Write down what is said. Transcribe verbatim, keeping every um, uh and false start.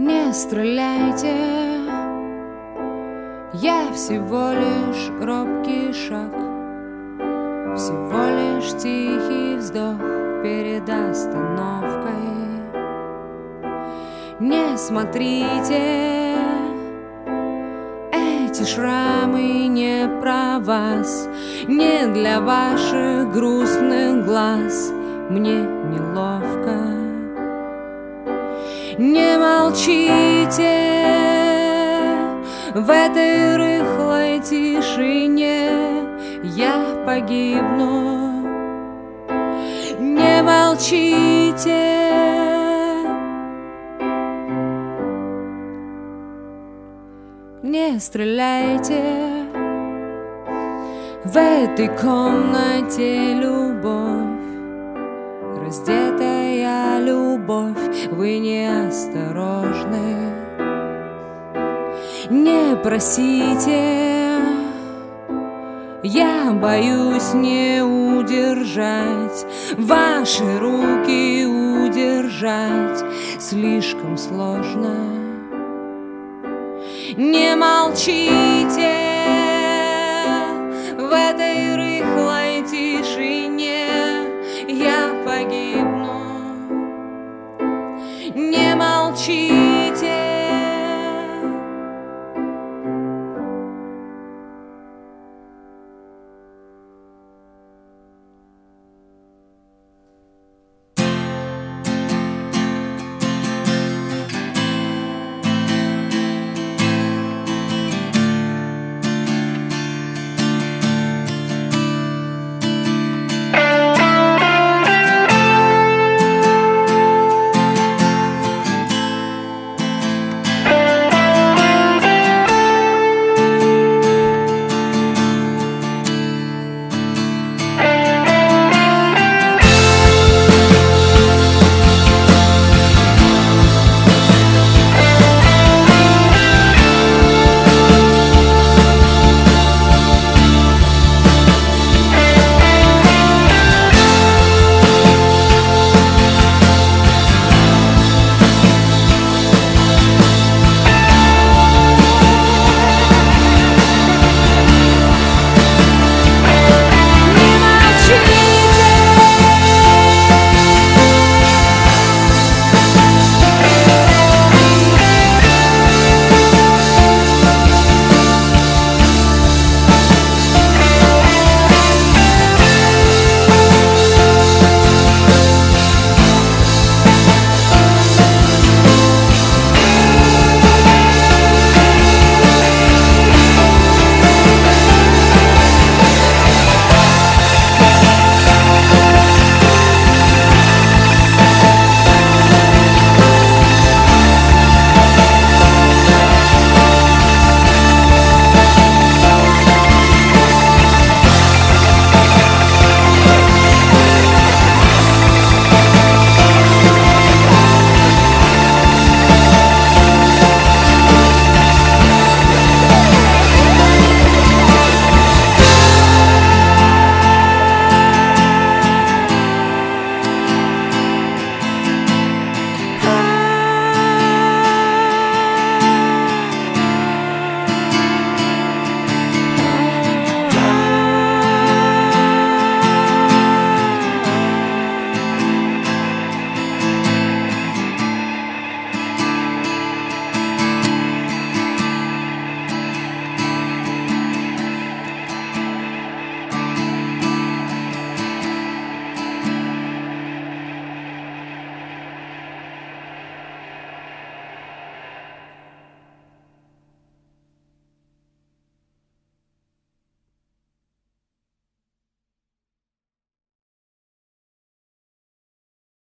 Не стреляйте, я всего лишь робкий шаг, всего лишь тихий вздох перед остановкой. Не смотрите, эти шрамы не про вас, не для ваших грустных глаз. Мне неловко. Не молчите в этой рыхлой тишине, я погибну. Не молчите. Не стреляйте, в этой комнате любовь, раздетая любовь, вы неосторожны. Не просите, я боюсь не удержать, ваши руки удержать слишком сложно. Не молчите в этой